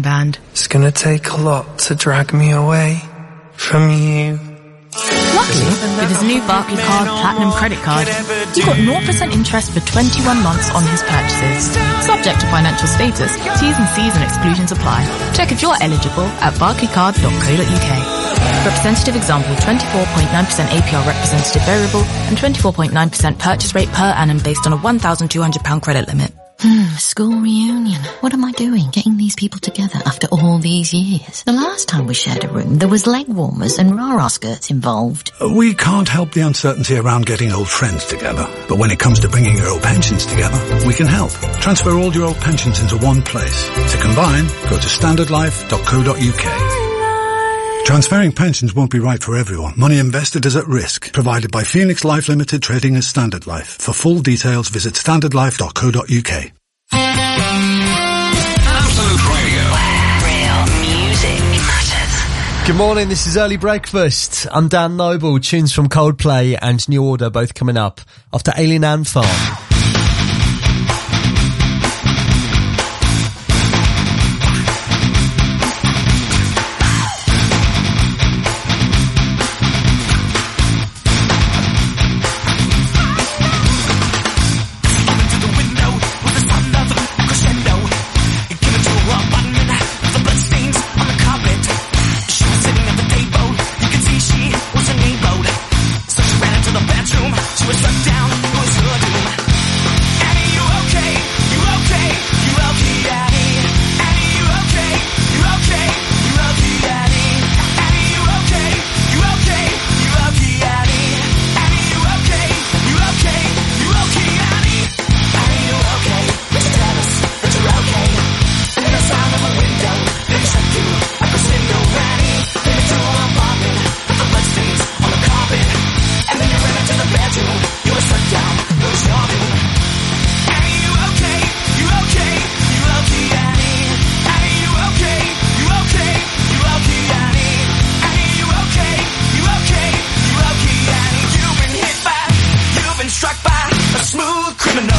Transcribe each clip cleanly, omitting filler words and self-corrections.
band. It's gonna take a lot to drag me away from you. Luckily, with his new Barclaycard Platinum credit card, he got 0% interest for 21 months on his purchases. Subject to financial status, T's and C's and exclusions apply. Check if you're eligible at barclaycard.co.uk. Representative example, 24.9% APR representative variable and 24.9% purchase rate per annum based on a £1,200 credit limit. School reunion. What am I doing getting these people together after all these years? The last time we shared a room, there was leg warmers and rah-rah skirts involved. We can't help the uncertainty around getting old friends together. But when it comes to bringing your old pensions together, we can help. Transfer all your old pensions into one place. To combine, go to standardlife.co.uk. Transferring pensions won't be right for everyone. Money invested is at risk. Provided by Phoenix Life Limited, trading as Standard Life. For full details, visit standardlife.co.uk. Absolute Radio. Where real music matters. Good morning, this is Early Breakfast. I'm Dan Noble. Tunes from Coldplay and New Order both coming up after Alien Ant Farm. She was struck down, it was her doom. Annie, you okay? You okay? You okay, Annie? Annie, you okay? You okay? You okay, Annie? Annie, you okay? You okay? You okay, Annie? Annie, you okay? You okay? You okay, Annie? Annie, you okay? Would you tell us that you're okay? And then the sound of a window, they shut you like a window, Annie. Then you threw her apartment, with the bloodstains on the carpet. And then you ran into the bedroom. You were struck down. It was your doom. Annie, you okay? You okay? You okay, Annie? Annie, you okay? You okay? You okay, Annie? Annie, you okay? You okay? You okay, Annie? You've been hit by, you've been struck by a smooth criminal.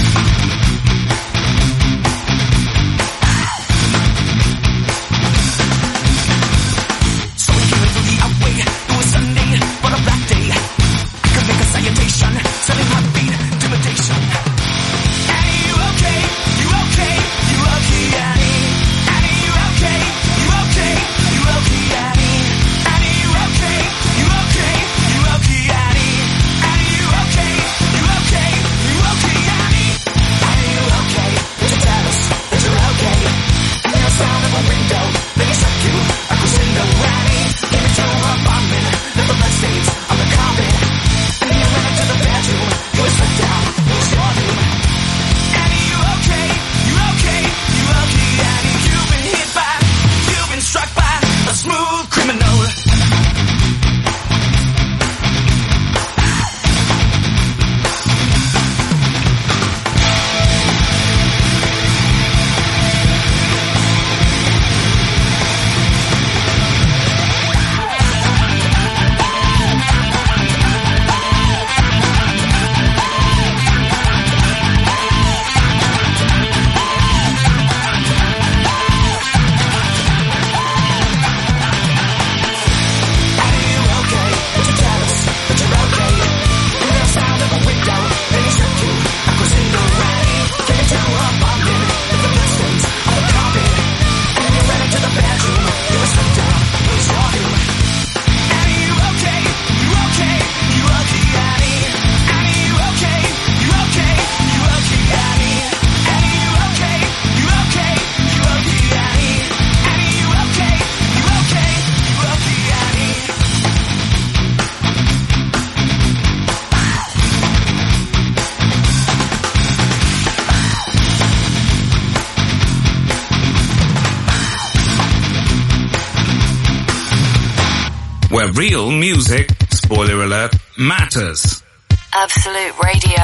So we came into the outway. It was Sunday, but a black day. Salutation, selling heartbeat, intimidation. Annie, you okay? You okay? You okay, Annie? Annie, you okay? You okay? You okay, Annie? Annie, you okay? You okay? You okay, Annie? Annie, you okay? You okay? You okay, Annie? Annie, you okay? Would you tell us that you're okay? And then the sound of a window, then you shut you like a window, Annie. Came into her apartment, left the bloodstains on the carpet. To the bedroom, you were struck down, it was your doom. Annie, you okay? You okay? You okay, Annie? You've been hit by, you've been struck by a smooth criminal. Where real music, spoiler alert, matters. Absolute Radio.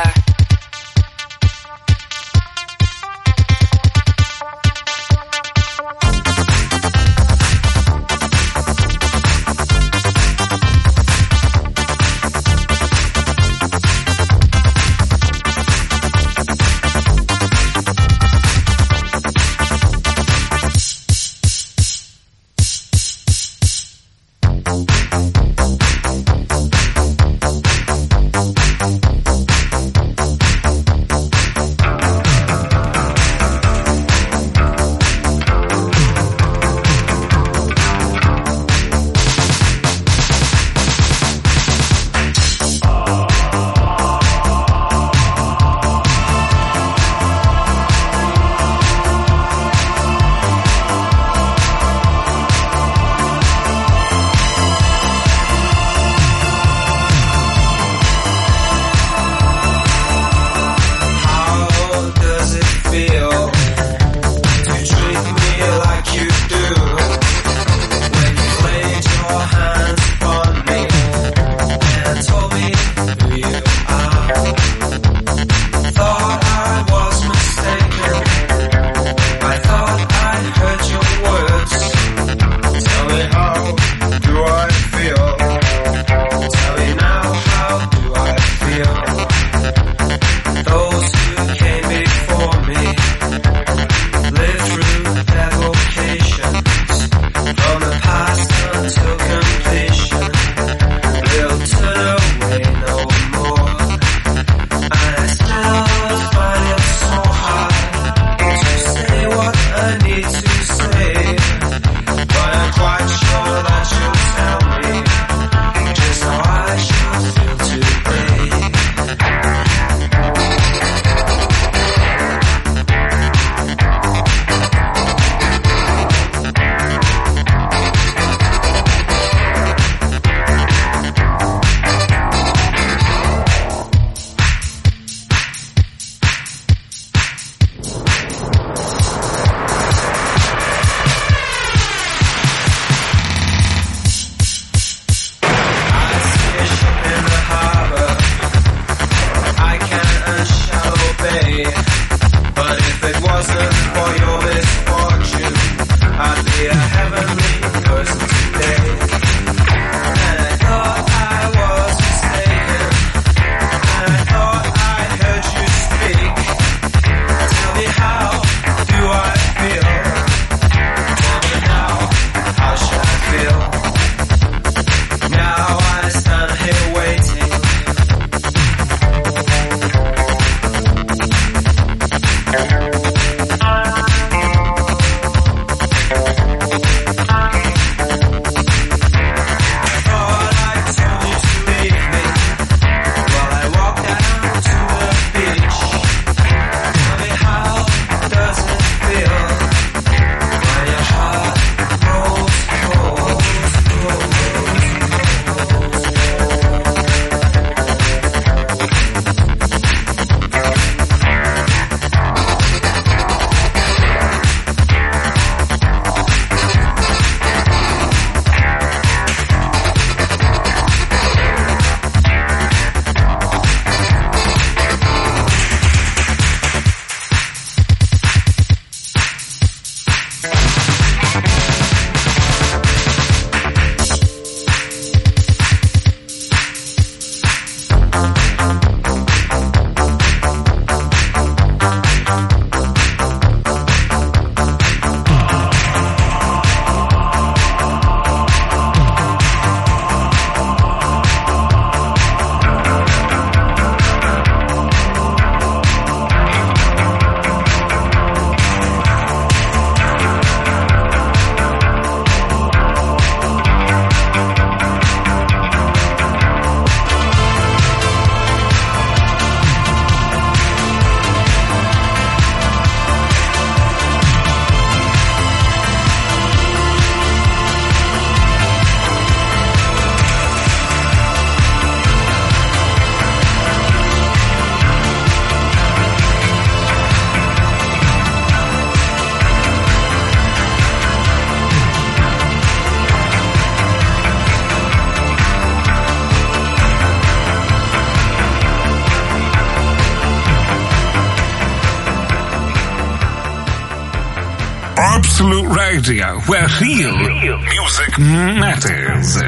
Absolute Radio, where real music matters.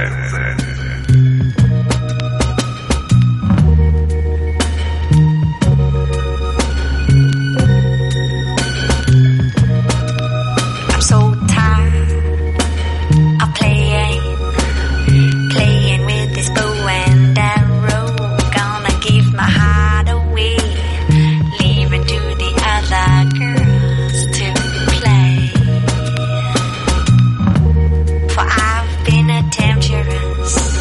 I'm so tired of playing with this bow and arrow. Gonna give my heart away, leave it to the other girls to play. For I've been a temptress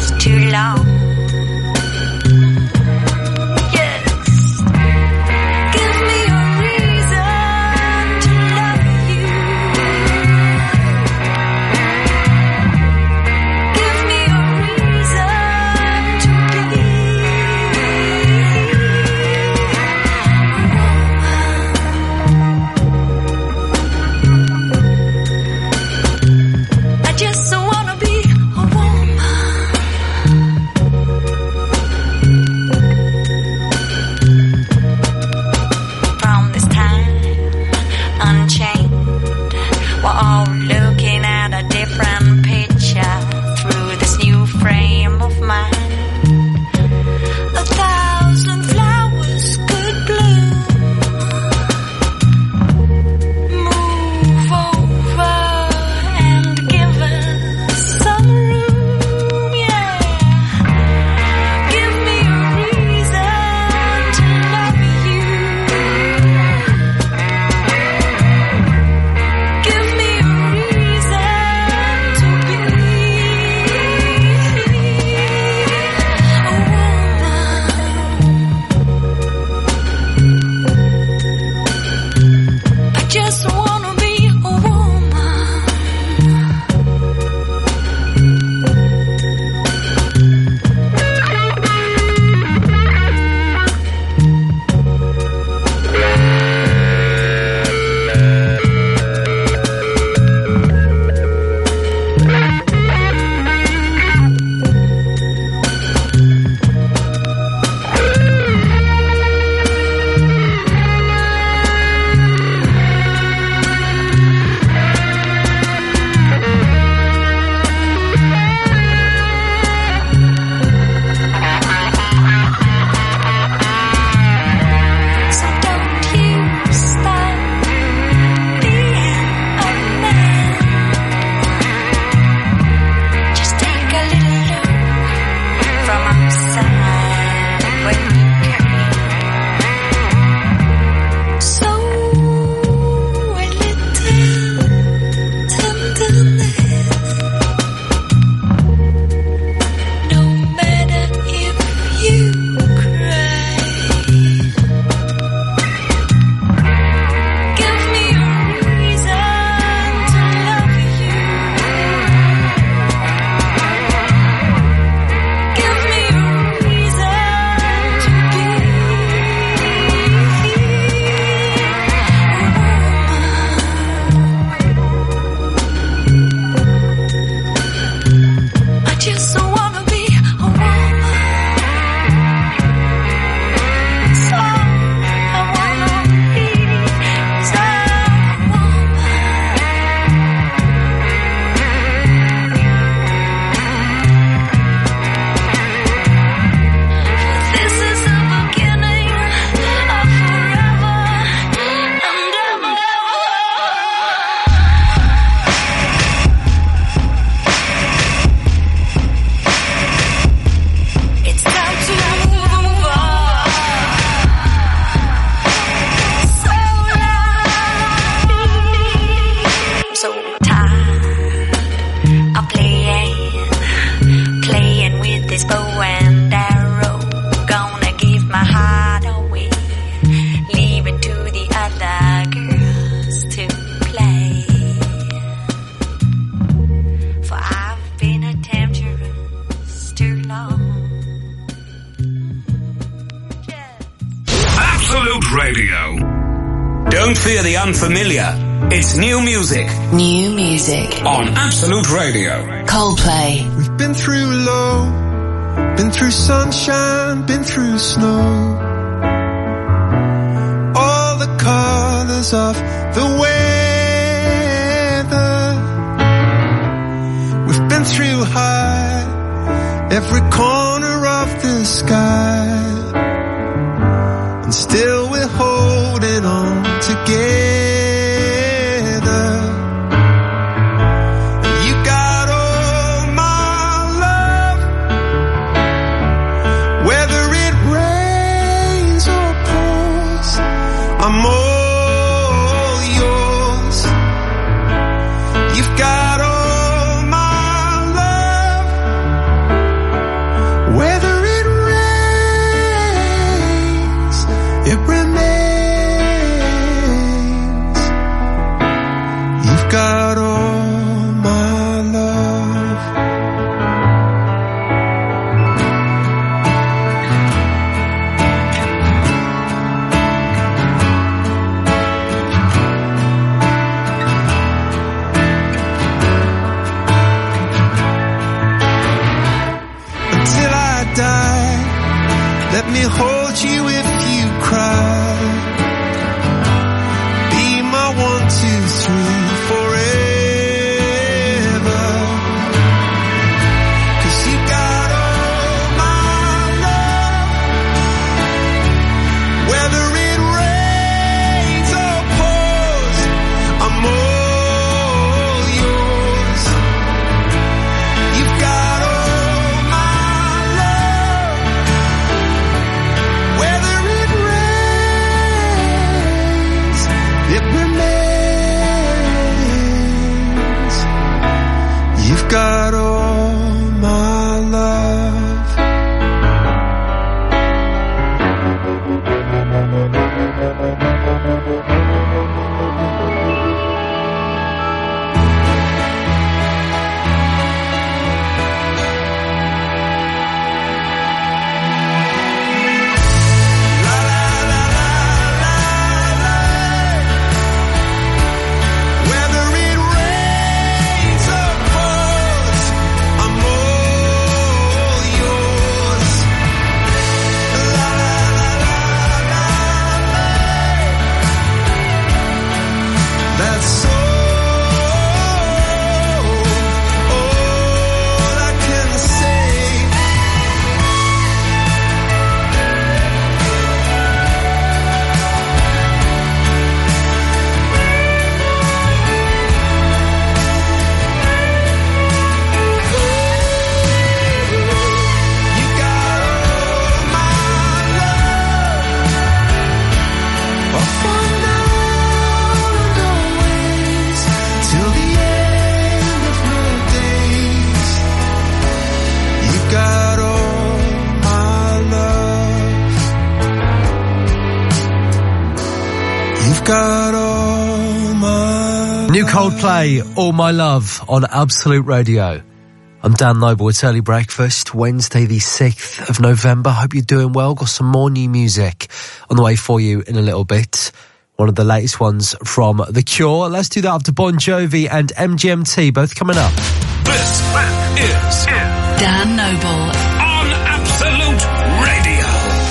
Don't fear the unfamiliar. It's new music New music. on Absolute Radio. Coldplay. We've been through low, been through sunshine, been through snow. All the colors of the weather. We've been through high, every corner of the sky. And still we're holding on together. You got all my love, whether it rains or pours, I'm all yours. You've got all my love, whether it rains, it remains. You've got all my love. Until I die, let me hold you if you cry. Be my 1, 2, 3 forever. 'Cause you got all my love, whether it rains or pours, I'm all yours. You've got all my love, whether it rains, it remains. You've got all my love. Whether it rains or pours, I'm all yours. La la la la la la. That's all I can say. You got all my love, up and always, till the end of my days. You got all my love. You've got all my New Coldplay, All My Love on Absolute Radio. I'm Dan Noble, it's Early Breakfast, Wednesday the 6th of November. Hope you're doing well. Got some more new music on the way for you in a little bit. One of the latest ones from The Cure. Let's do that after Bon Jovi and MGMT, both coming up. This is Dan Noble. on Absolute Radio.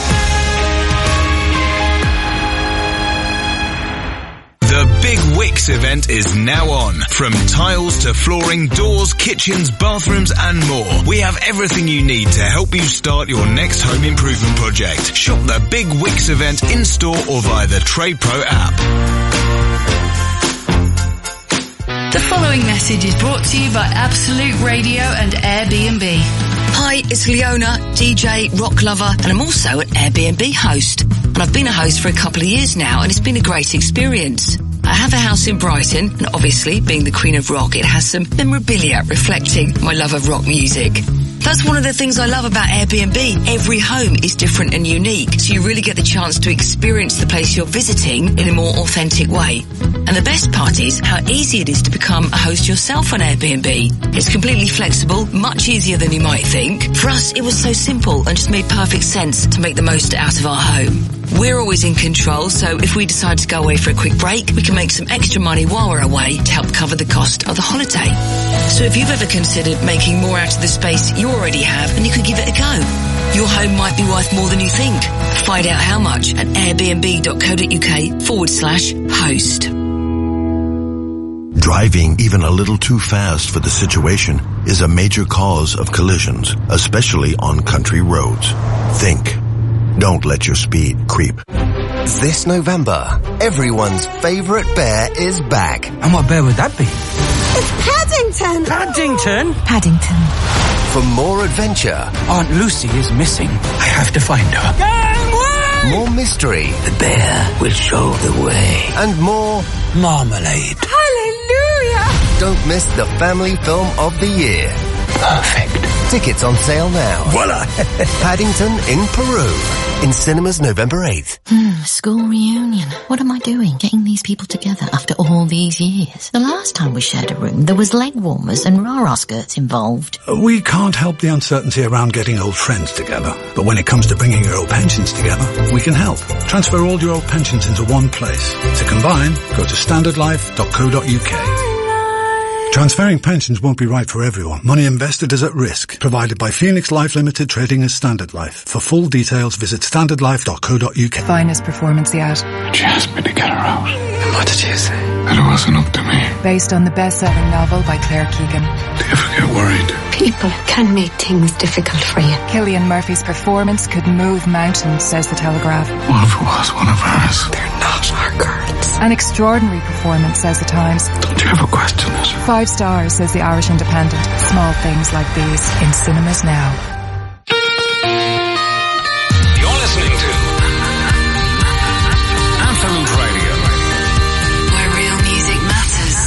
The Big Wix event is now on. From tiles to flooring, doors, kitchens, bathrooms and more. We have everything you need to help you start your next home improvement project. Shop the Big Wix event in store or via the Trade Pro app. The following message is brought to you by Absolute Radio and Airbnb. Hi, it's Leona, DJ, rock lover, and I'm also an Airbnb host. And I've been a host for a couple of years now, and it's been a great experience. I have a house in Brighton, and obviously, being the Queen of Rock, it has some memorabilia reflecting my love of rock music. That's one of the things I love about Airbnb. Every home is different and unique, so you really get the chance to experience the place you're visiting in a more authentic way. And the best part is how easy it is to become a host yourself on Airbnb. It's completely flexible, much easier than you might think. For us, it was so simple and just made perfect sense to make the most out of our home. We're always in control, so if we decide to go away for a quick break, we can make some extra money while we're away to help cover the cost of the holiday. So if you've ever considered making more out of the space you already have, then you could give it a go. Your home might be worth more than you think. Find out how much at airbnb.co.uk/host. Driving even a little too fast for the situation is a major cause of collisions, especially on country roads. Think. Don't let your speed creep. This November, everyone's favourite bear is back. And what bear would that be? It's Paddington! Paddington? Paddington. For more adventure... Aunt Lucy is missing. I have to find her. More mystery. The bear will show the way. And more... marmalade. Hallelujah! Don't miss the family film of the year. Perfect. Tickets on sale now. Voila! Paddington in Peru. In cinemas November 8th. School reunion. What am I doing getting these people together after all these years? The last time we shared a room, there was leg warmers and rah-rah skirts involved. We can't help the uncertainty around getting old friends together. But when it comes to bringing your old pensions together, we can help. Transfer all your old pensions into one place. To combine, go to standardlife.co.uk. Transferring pensions won't be right for everyone. Money invested is at risk. Provided by Phoenix Life Limited, trading as Standard Life. For full details, visit standardlife.co.uk. Finest performance yet. She asked me to get her out. And what did you say? That it wasn't up to me. Based on the best-selling novel by Claire Keegan. Do you ever get worried? People can make things difficult for you. Cillian Murphy's performance could move mountains, says The Telegraph. What if it was one of ours? They're not our girls. An extraordinary performance, says The Times. Don't you ever question it? 5 stars, says the Irish Independent. Small things like these in cinemas now. You're listening to Absolute Radio, where real music matters.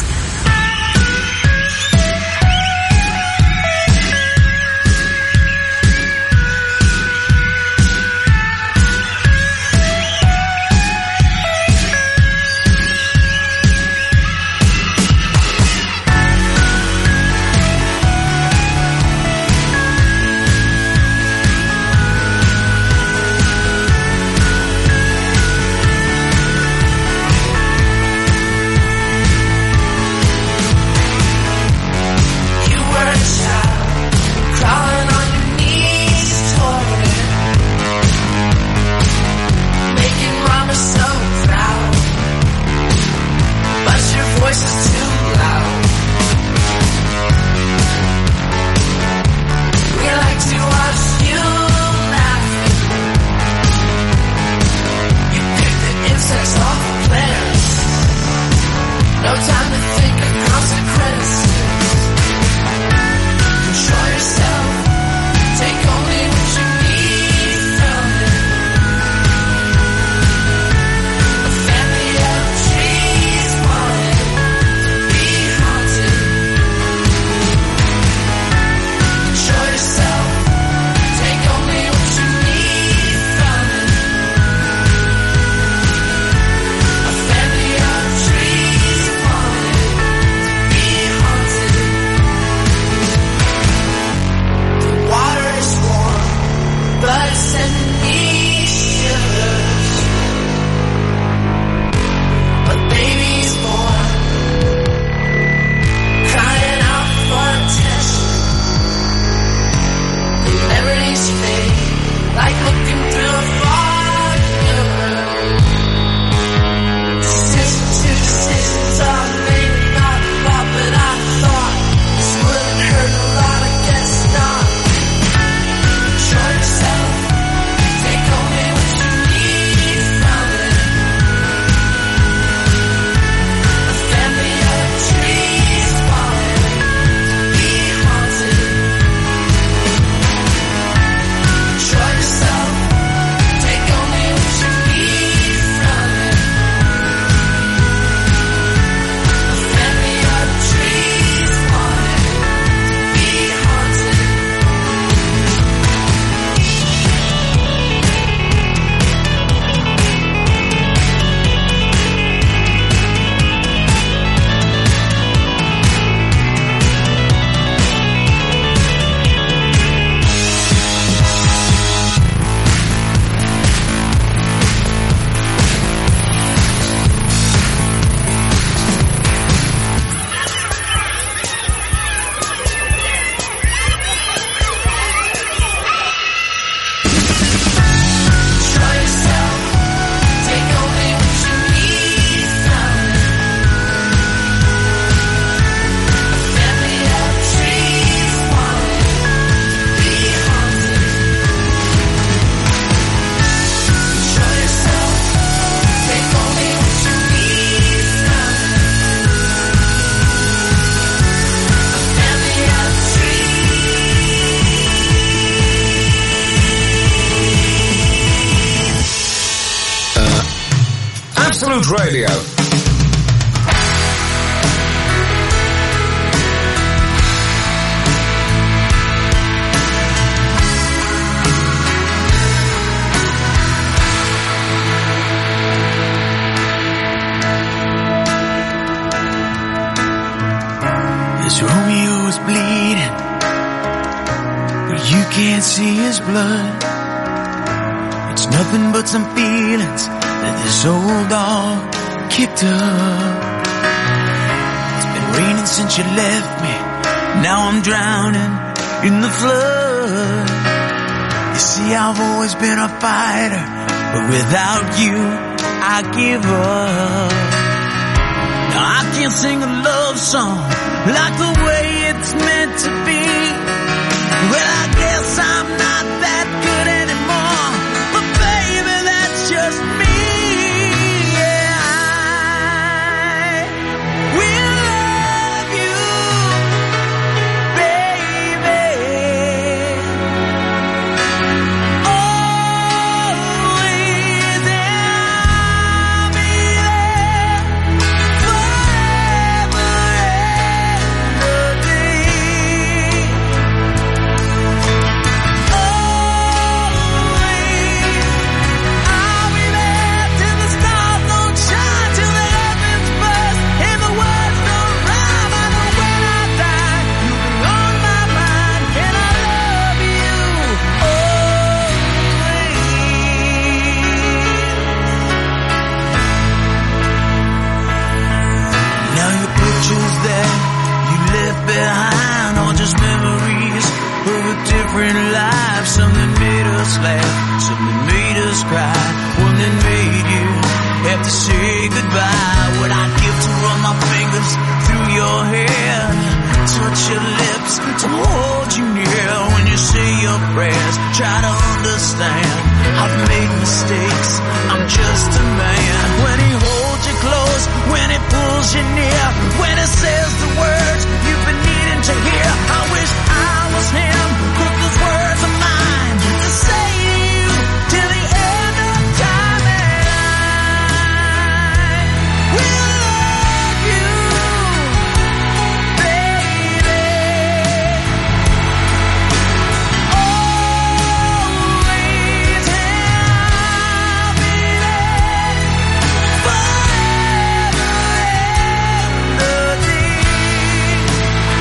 Absolute Radio. Romeo is bleeding, but you can't see his blood. It's nothing but some feelings that this old dog kicked up. It's been raining since you left me, now I'm drowning in the flood. You see, I've always been a fighter, but without you, I give up. Now I can't sing a love song like the way it's meant to be. Well, I guess I'm not that good anymore, but baby, that's just me. Yeah, I will love you, baby, always, and I'll be there forever. Behind all just memories of a different life. Some that made us laugh, some that made us cry, one that made you have to say goodbye. What I'd give to run my fingers through your hair, touch your lips, to hold you near when you say your prayers. Try to understand, I've made mistakes, I'm just a man. When he holds you close, when he pulls you near, when he says the words you've been needing to hear, I wish I was him, put those words of mine to say to you till the end of time. And I will love you, baby, always, and I'll be there forever and a day.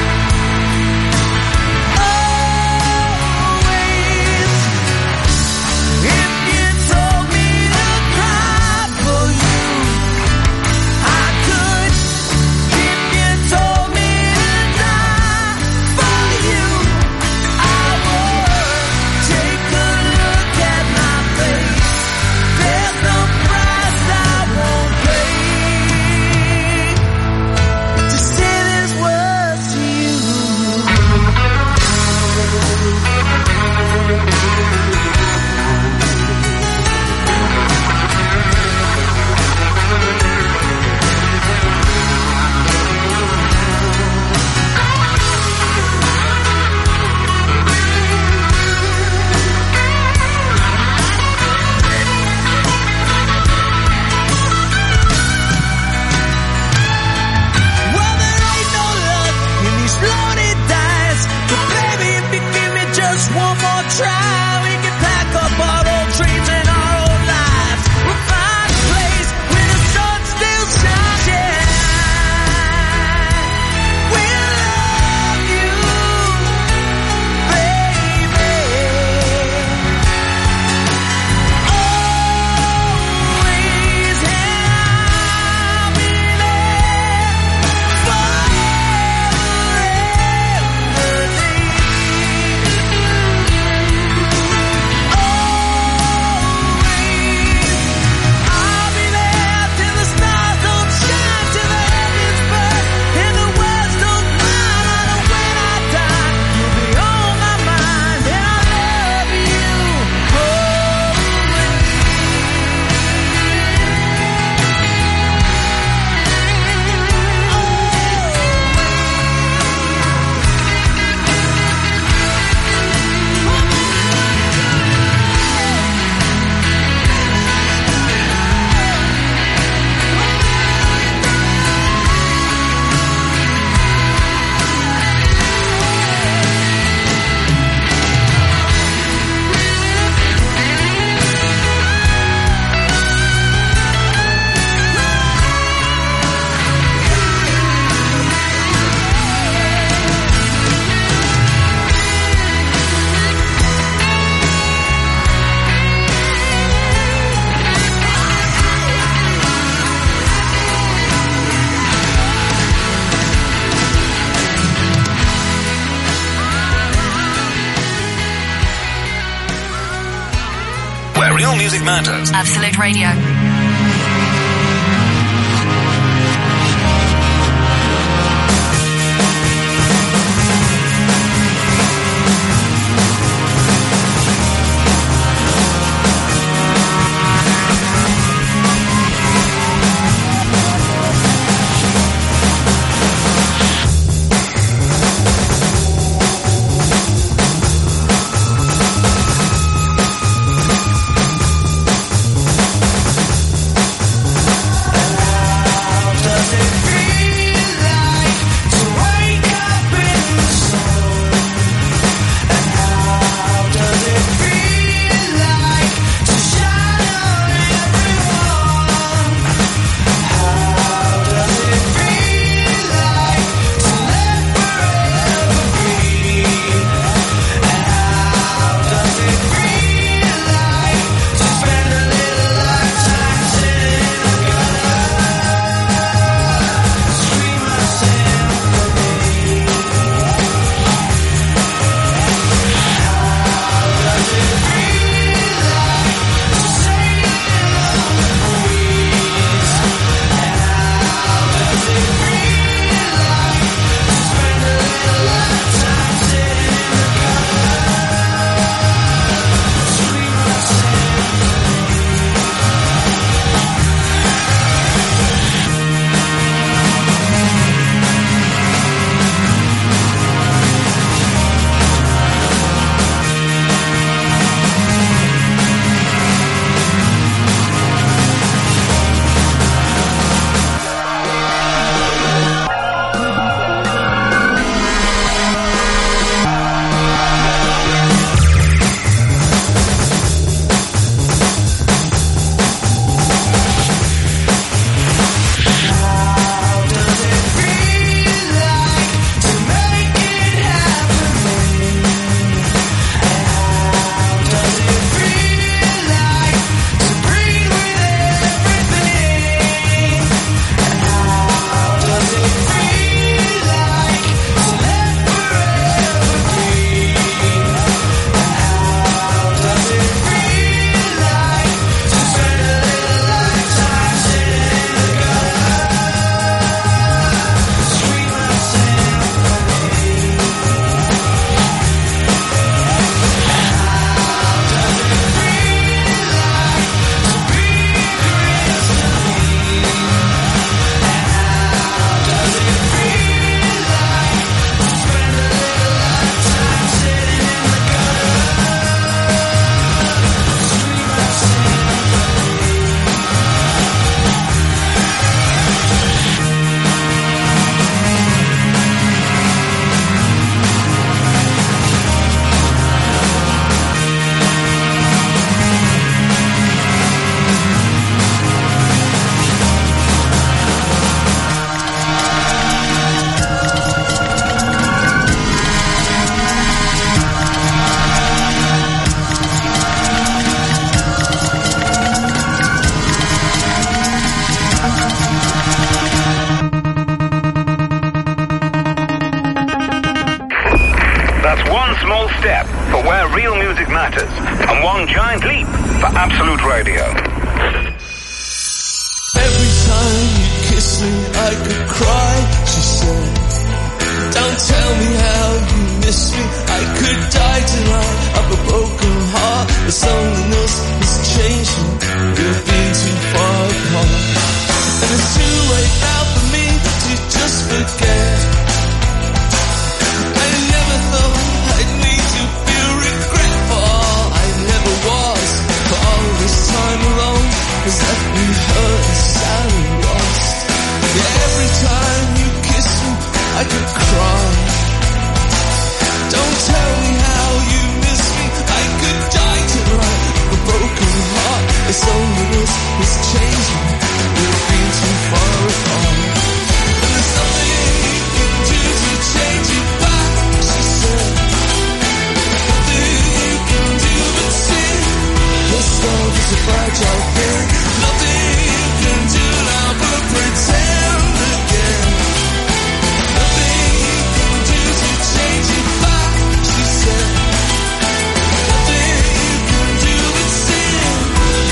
Music Matters. Absolute Radio. step for where real music matters, and one giant leap for Absolute Radio. Every time you kiss me, I could cry, she said. Don't tell me how you miss me, I could die tonight of a broken heart. The loneliness is changing, we've been too far apart. And it's too late now for me to just forget. I never thought I'd need to feel regret for all I never was. For all this time alone has left me hurt and sad and lost. Yeah, every time you kiss me, I could cry. Don't tell me how you miss me, I could die tonight. A broken heart, it's loneliness is changing. We've been too far apart. And there's nothing you can do to change it back, she said. Nothing you can do but sin. This love is a fragile thing. Nothing you can do now but pretend again. Nothing you can do to change it back, she said. Nothing you can do but sin.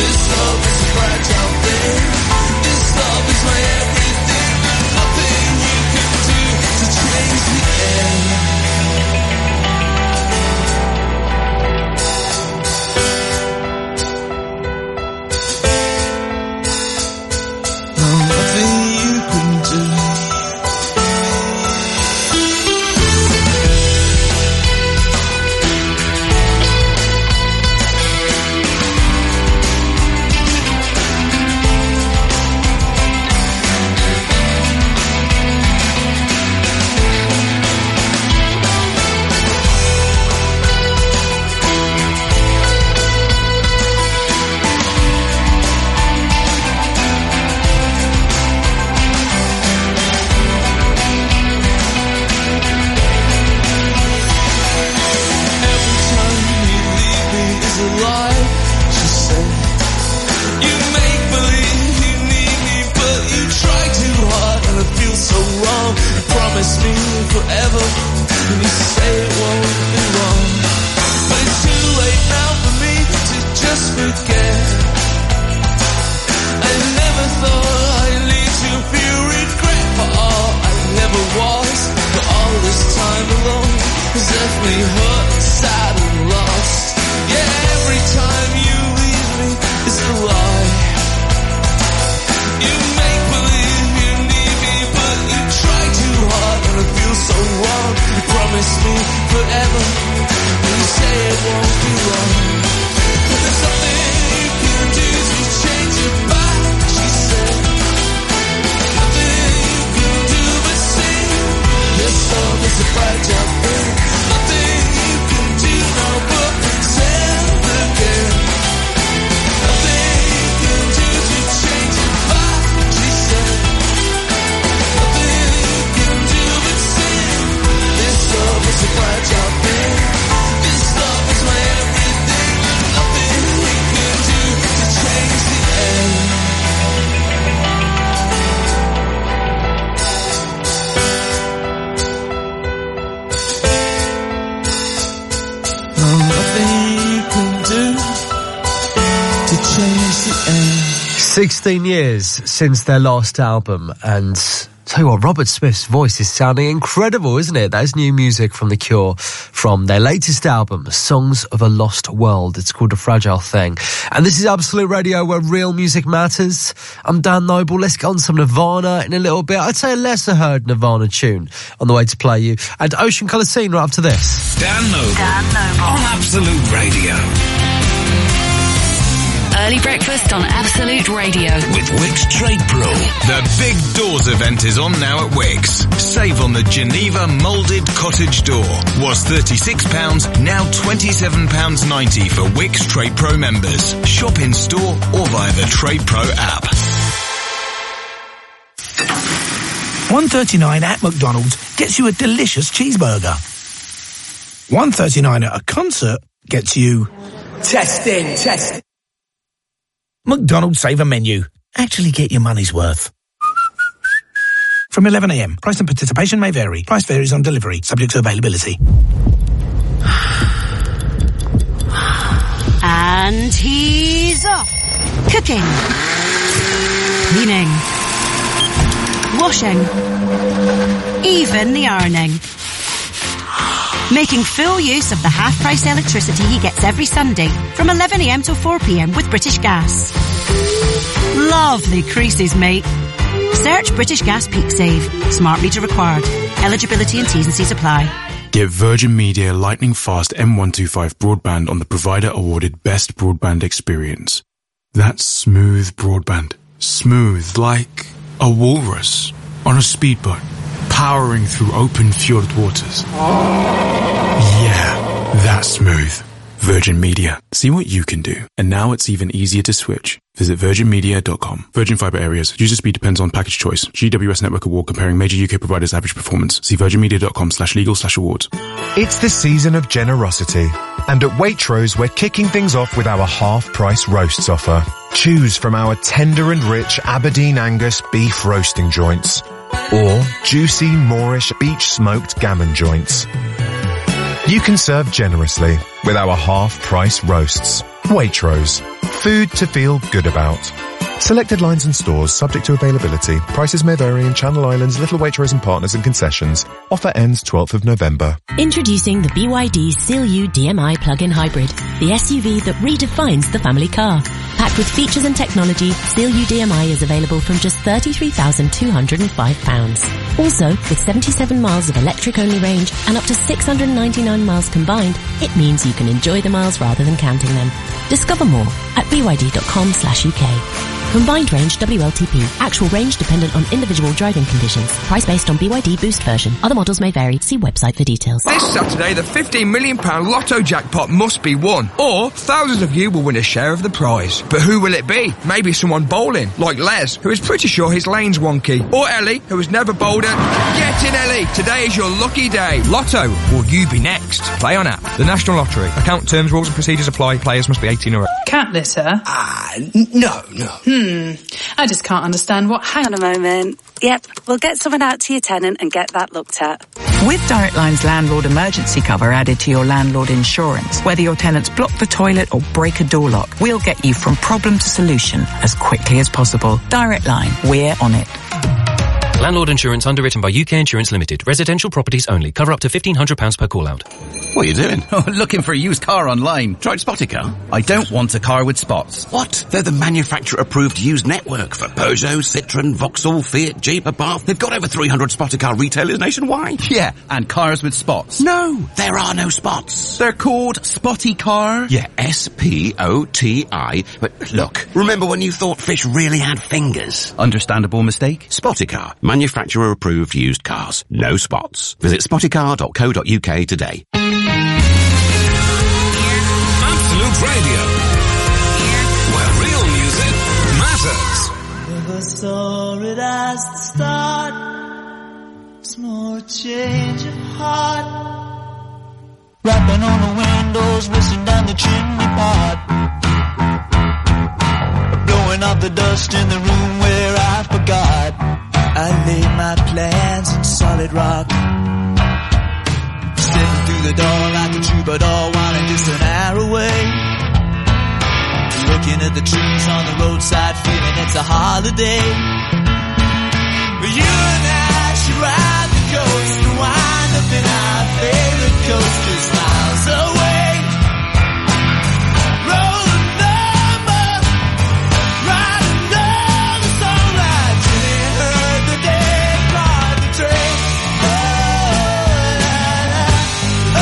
me hurt, sad and lost. Yeah, every time you leave me, it's a lie. You make believe you need me, but you try too hard and it feels so wrong. You promise me forever, and you say it won't be long. But there's nothing you can do to change it back, she said. Nothing you can do but sing. This love is a fragile thing. Nothing you can do now but pretend again. Nothing you can do to change it back, she said. Nothing you can do but sing. This love is a fragile thing. This love is my everything. Nothing you can do to change the end. Nothing you can do to change the end. 16 years since their last album, and tell you what, Robert Smith's voice is sounding incredible, isn't it? That is new music from The Cure, from their latest album, Songs of a Lost World. It's called A Fragile Thing. And this is Absolute Radio, where real music matters. I'm Dan Noble. Let's get on some Nirvana in a little bit. I'd say a lesser heard Nirvana tune on the way to play you. And Ocean Colour Scene right after this. Dan Noble on Absolute Radio. Early breakfast on Absolute Radio. With Wix Trade Pro. The Big Doors event is on now at Wix. Save on the Geneva Moulded Cottage Door. Was £36, now £27.90 for Wix Trade Pro members. Shop in store or via the Trade Pro app. $1.39 at McDonald's gets you a delicious cheeseburger. $1.39 at a concert gets you... Testing. McDonald's Saver Menu. Actually get your money's worth. From 11 a.m. Price and participation may vary. Price varies on delivery, subject to availability. And he's off. Cooking. Cleaning. Washing. Even the ironing. Making full use of the half-price electricity he gets every Sunday from 11 a.m. till 4 p.m. with British Gas. Lovely creases, mate. Search British Gas Peak Save. Smart meter required. Eligibility and T's and C's apply. Get Virgin Media Lightning Fast M125 broadband on the provider awarded Best Broadband Experience. That's smooth broadband. Smooth like a walrus on a speedboat, powering through open fjord waters. Yeah, that's smooth. Virgin Media. See what you can do. And now it's even easier to switch. Visit virginmedia.com. Virgin Fibre Areas. User speed depends on package choice. GWS Network Award comparing major UK providers' average performance. See virginmedia.com/legal/awards. It's the season of generosity. And at Waitrose, we're kicking things off with our half-price roasts offer. Choose from our tender and rich Aberdeen Angus beef roasting joints. Or juicy Moorish beach-smoked gammon joints. You can serve generously with our half-price roasts. Waitrose. Food to feel good about. Selected lines and stores subject to availability. Prices may vary in Channel Islands, Little Waitrose and Partners and concessions. Offer ends 12th of November. Introducing the BYD Seal U DMI plug-in hybrid, the SUV that redefines the family car. Packed with features and technology, Seal U DMI is available from just £33,205. Also, with 77 miles of electric-only range and up to 699 miles combined, it means you can enjoy the miles rather than counting them. Discover more at byd.com/UK. Combined range WLTP. Actual range dependent on individual driving conditions. Price based on BYD Boost version. Other models may vary. See website for details. This Saturday, the £15 million Lotto jackpot must be won. Or thousands of you will win a share of the prize. But who will it be? Maybe someone bowling, like Les, who is pretty sure his lane's wonky. Or Ellie, who has never bowled it. Get in, Ellie. Today is your lucky day. Lotto, will you be next? Play on app. The National Lottery. Account terms, rules and procedures apply. Players must be 18 or over. Cat litter? No. I just can't understand what... Hang on a moment. Yep, we'll get someone out to your tenant and get that looked at. With Direct Line's landlord emergency cover added to your landlord insurance, whether your tenants block the toilet or break a door lock, we'll get you from problem to solution as quickly as possible. Direct Line, we're on it. Landlord insurance underwritten by UK Insurance Limited. Residential properties only. Cover up to £1,500 per call-out. What are you doing? Looking for a used car online. Tried Spoticar? I don't want a car with spots. What? They're the manufacturer-approved used network for Peugeot, Citroën, Vauxhall, Fiat, Jeep, Abarth. They've got over 300 Spoticar retailers nationwide. Yeah, and cars with spots. No, there are no spots. They're called Spotty Car? Yeah, S-P-O-T-I. But look, remember when you thought fish really had fingers? Understandable mistake. Spoticar, manufacturer-approved used cars. No spots. Visit spoticar.co.uk today. Absolute Radio, where real music matters. Never saw it as the start. It's more a change of heart. Rapping on the windows, whistling down the chimney pot. Blowing up the dust in the room where I forgot. I laid my plans in solid rock. Stepping through the door like a troubadour, wanting just an hour away. Looking at the trees on the roadside, feeling it's a holiday. You and I should ride the coast and wind up in our favorite coast just miles away. Roll a number, ride another song like Jimmy heard the day, caught the train. Oh, la, la, oh,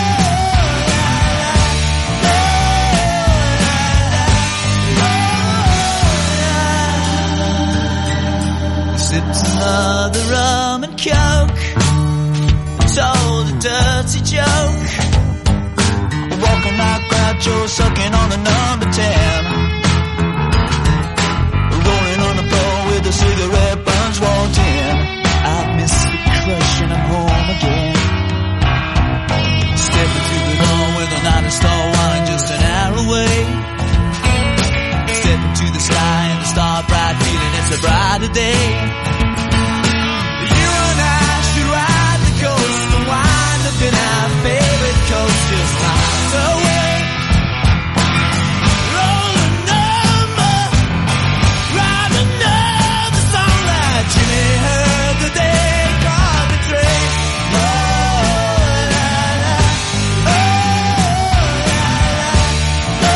la, la, oh, la, la. Sipped another rum and coke, told a dirty joke, walking like Groucho, sucking on a number 10, rolling on the floor with a cigarette buns walked in. I miss the crush and I'm home again. Stepping through the door with a 9-star wine just an hour away. Stepping to the sky and the star bright, feeling it's a brighter day. You and I should ride the coast and wind up in our favorite coast just miles away. Roll a number, ride another song like Jimmy heard the day, caught the train. Oh, la, la, oh, la,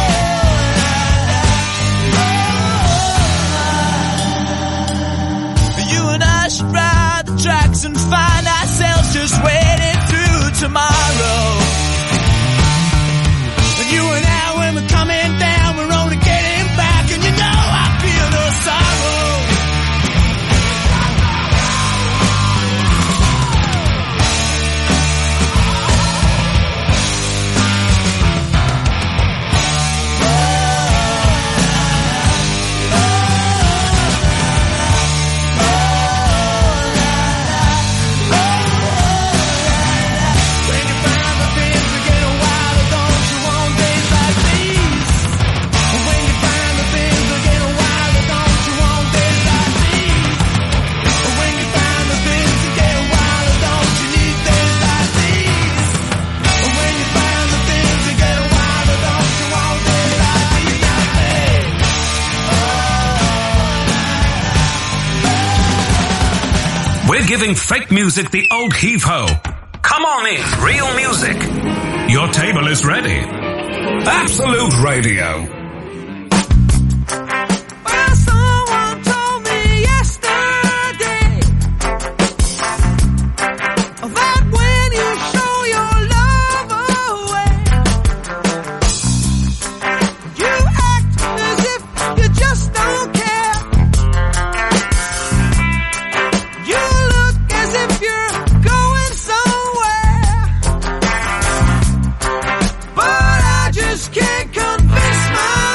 la, oh, la, la. You and I should ride the tracks and find ourselves just waiting through tomorrow. And you and I, when we're coming down, we're only getting back, and you know I feel no sorrow. We're giving fake music the old heave-ho. Come on in, real music. Your table is ready. Absolute Radio. Someone told me yesterday that when you show your love away, you act as if you just don't care. You look as if you're going somewhere, but I just can't convince myself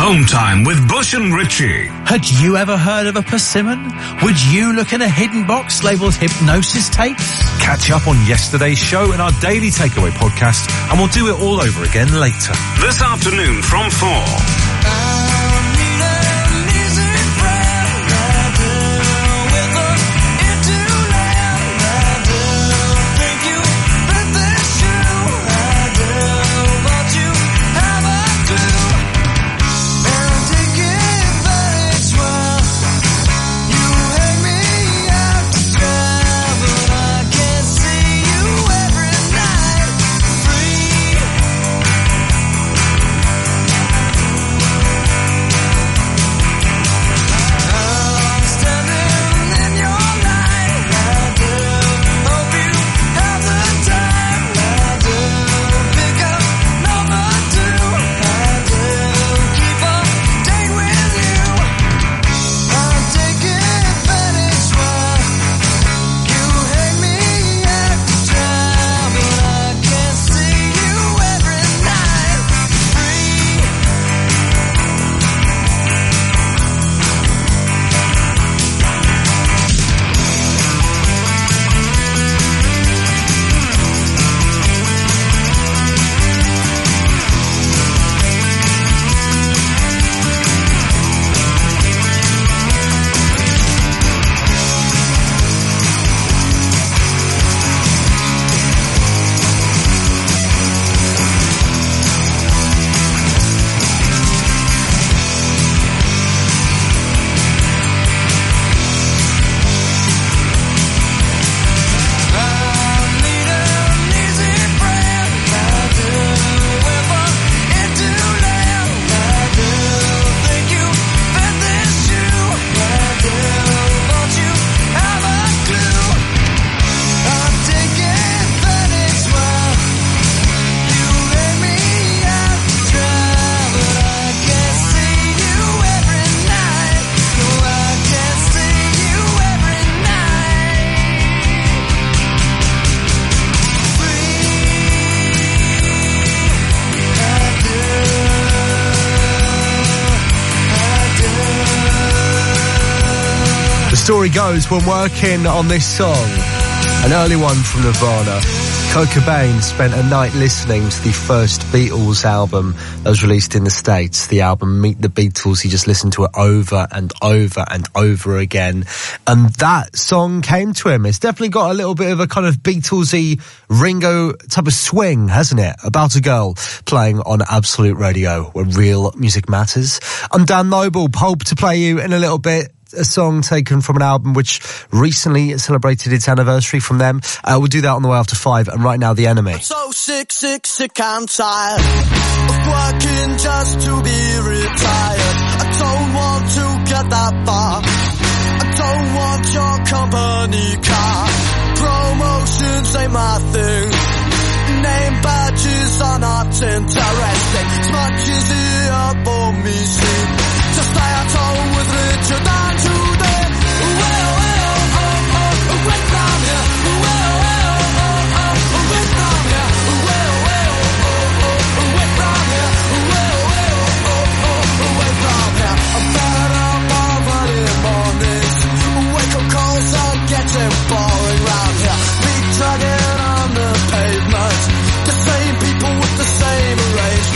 Home Time with Bush and Ritchie. Had you ever heard of a persimmon? Would you look in a hidden box labelled hypnosis tapes? Catch up on yesterday's show in our Daily Takeaway podcast, and we'll do it all over again later. This afternoon from 4. Story goes, when working on this song, an early one from Nirvana, Kurt Cobain spent a night listening to the first Beatles album that was released in the States, the album Meet the Beatles. He just listened to it over and over and over again, and that song came to him. It's definitely got a little bit of a kind of Beatlesy Ringo type of swing, hasn't it? About a Girl, playing on Absolute Radio, where real music matters. I'm Dan Noble, Pulp to play you in a little bit. A song taken from an album which recently celebrated its anniversary from them. We'll do that on the way after 5. And right now, The Enemy. I'm so sick and tired of working just to be retired. I don't want to get that far. I don't want your company car. Promotions ain't my thing. Name badges are not interesting. As much as it for me seem to stay at home with Richard and today. Vietnam, yeah. Vietnam, yeah. Vietnam, yeah. I'm fed up of early mornings. Wake-up calls are getting boring round here. Be dragging on the pavement. The same people with the same arrangements.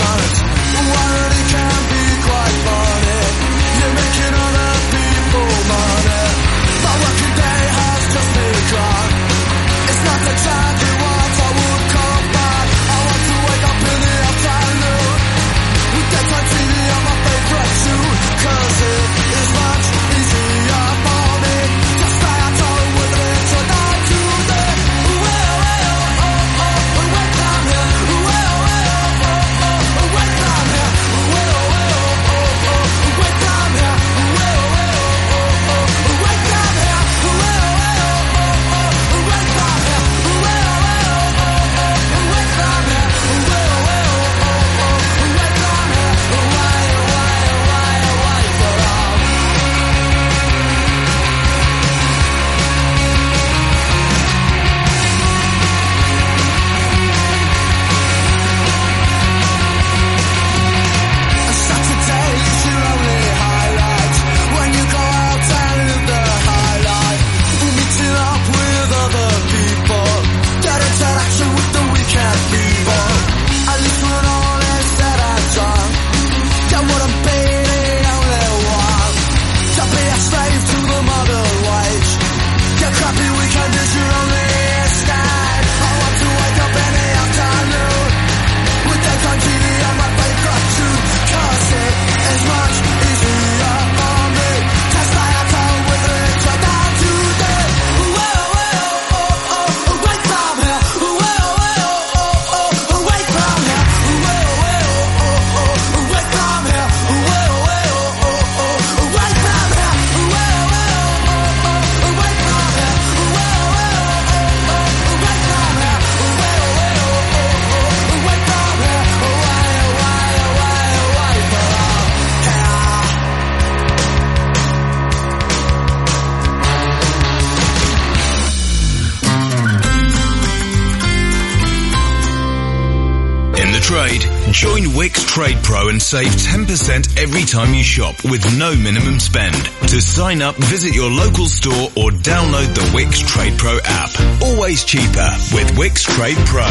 Join Wix Trade Pro and save 10% every time you shop with no minimum spend. To sign up, visit your local store or download the Wix Trade Pro app. Always cheaper with Wix Trade Pro.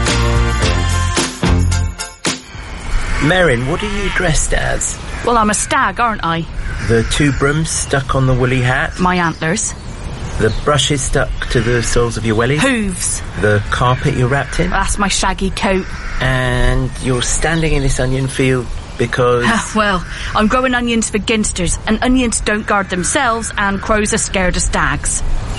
Merrin, what are you dressed as? Well, I'm a stag, aren't I? The two brooms stuck on the woolly hat? My antlers. The brushes stuck to the soles of your wellies? Hooves. The carpet you're wrapped in? That's my shaggy coat. And you're standing in this onion field because... Well, I'm growing onions for ginsters, and onions don't guard themselves, and crows are scared of stags.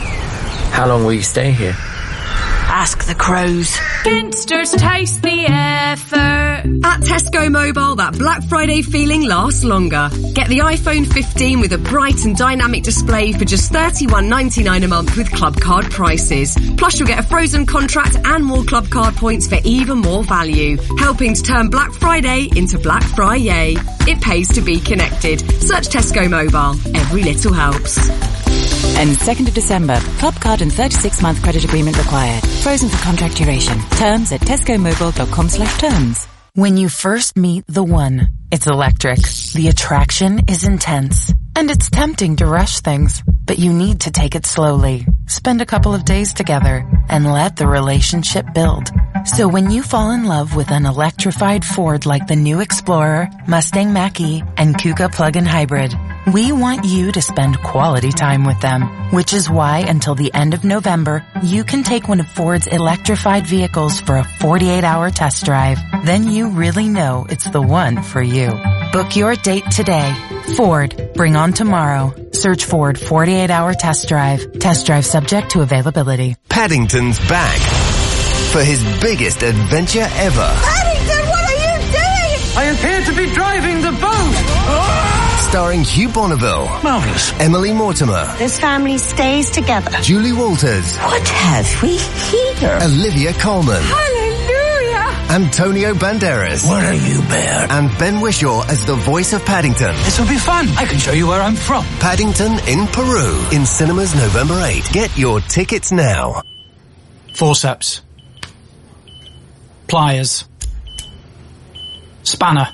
How long will you stay here? Ask the crows. Ginsters taste the effort. At Tesco Mobile, that Black Friday feeling lasts longer. Get the iPhone 15 with a bright and dynamic display for just $31.99 a month with Club Card prices. Plus, you'll get a frozen contract and more Club Card points for even more value. Helping to turn Black Friday into Black Friday. It pays to be connected. Search Tesco Mobile. Every little helps. End 2nd of December. Club Card and 36-month credit agreement required. Frozen for contract duration. Terms at tescomobile.com/terms. When you first meet the one, it's electric. The attraction is intense. And it's tempting to rush things. But you need to take it slowly. Spend a couple of days together and let the relationship build. So when you fall in love with an electrified Ford like the new Explorer, Mustang Mach-E, and Kuga plug-in hybrid, we want you to spend quality time with them, which is why until the end of November, you can take one of Ford's electrified vehicles for a 48-hour test drive. Then you really know it's the one for you. Book your date today. Ford, bring on tomorrow. Search Ford 48-hour test drive. Test drive subject to availability. Paddington's back for his biggest adventure ever. Paddington, what are you doing? I appear to be driving the boat. Starring Hugh Bonneville. Marvellous. Emily Mortimer. This family stays together. Julie Walters. What have we here? Olivia Colman. Hallelujah! Antonio Banderas. What are you, Bear? And Ben Whishaw as the voice of Paddington. This will be fun. I can show you where I'm from. Paddington in Peru. In cinemas November 8. Get your tickets now. Forceps. Pliers. Spanner.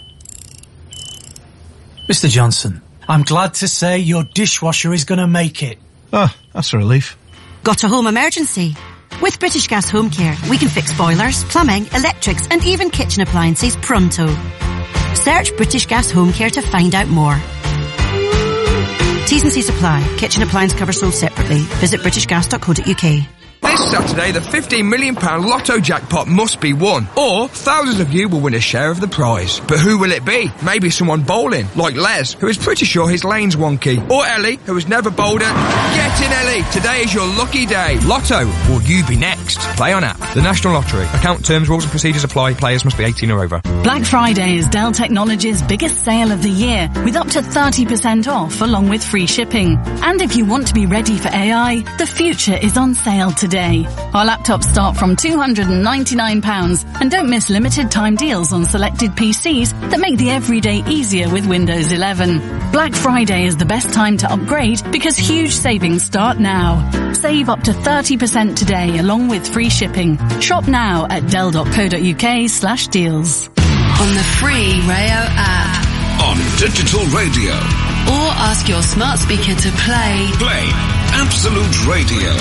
Mr. Johnson, I'm glad to say your dishwasher is going to make it. Oh, that's a relief. Got a home emergency? With British Gas Home Care, we can fix boilers, plumbing, electrics and even kitchen appliances pronto. Search British Gas Home Care to find out more. T's and C's apply. Kitchen appliance cover sold separately. Visit britishgas.co.uk. This Saturday, the £15 million lotto jackpot must be won, or thousands of you will win a share of the prize. But who will it be? Maybe someone bowling, like Les, who is pretty sure his lane's wonky, or Ellie, who has never bowled it. Get in, Ellie! Today is your lucky day. Lotto, will you be next? Play on app. The National Lottery. Account terms, rules and procedures apply. Players must be 18 or over. Black Friday is Dell Technologies' biggest sale of the year, with up to 30% off along with free shipping. And if you want to be ready for AI, the future is on sale today. Our laptops start from £299 and don't miss limited time deals on selected PCs that make the everyday easier with Windows 11. Black Friday is the best time to upgrade because huge savings start now. Save up to 30% today along with free shipping. Shop now at dell.co.uk/deals. On the free Rayo app. On digital radio. Or ask your smart speaker to play Absolute Radio.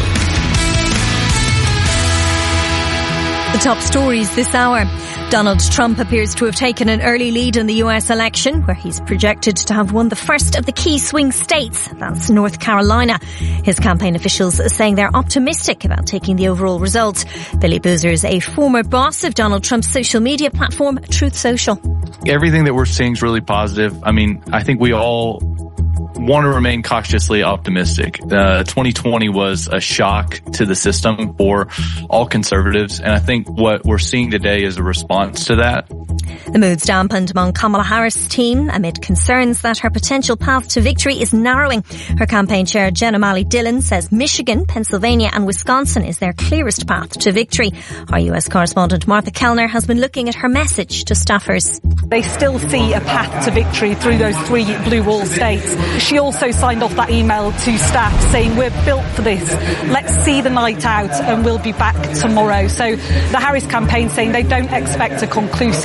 The top stories this hour. Donald Trump appears to have taken an early lead in the US election, where he's projected to have won the first of the key swing states. That's North Carolina. His campaign officials are saying they're optimistic about taking the overall result. Billy Boozer is a former boss of Donald Trump's social media platform, Truth Social. Everything that we're seeing is really positive. I mean, I think we all want to remain cautiously optimistic. 2020 was a shock to the system for all conservatives, and I think what we're seeing today is a response to that. The mood's dampened among Kamala Harris' team amid concerns that her potential path to victory is narrowing. Her campaign chair, Jen O'Malley-Dillon, says Michigan, Pennsylvania and Wisconsin is their clearest path to victory. Our US correspondent Martha Kellner has been looking at her message to staffers. They still see a path to victory through those three blue wall states. She also signed off that email to staff saying we're built for this. Let's see the night out and we'll be back tomorrow. So the Harris campaign saying they don't expect a conclusive result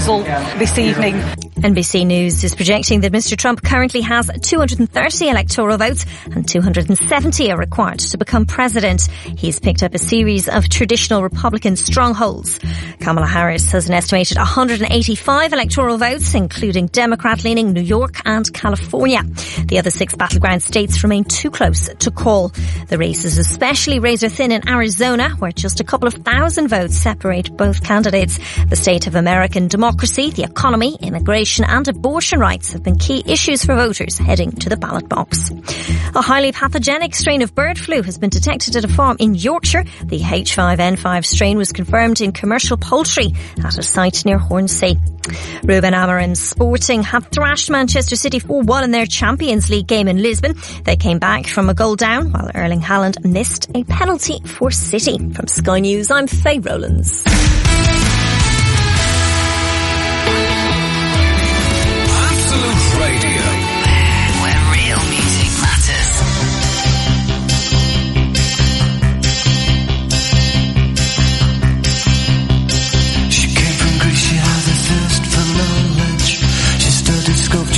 proposal this evening. NBC News is projecting that Mr. Trump currently has 230 electoral votes and 270 are required to become president. He's picked up a series of traditional Republican strongholds. Kamala Harris has an estimated 185 electoral votes, including Democrat-leaning New York and California. The other 6 battleground states remain too close to call. The race is especially razor-thin in Arizona, where just a couple of thousand votes separate both candidates. The state of American democracy, the economy, immigration and abortion rights have been key issues for voters heading to the ballot box. A highly pathogenic strain of bird flu has been detected at a farm in Yorkshire. The H5N5 strain was confirmed in commercial poultry at a site near Hornsea. Ruben Amorim Sporting have thrashed Manchester City 4-1 in their Champions League game in Lisbon. They came back from a goal down while Erling Haaland missed a penalty for City. From Sky News, I'm Faye Rowlands.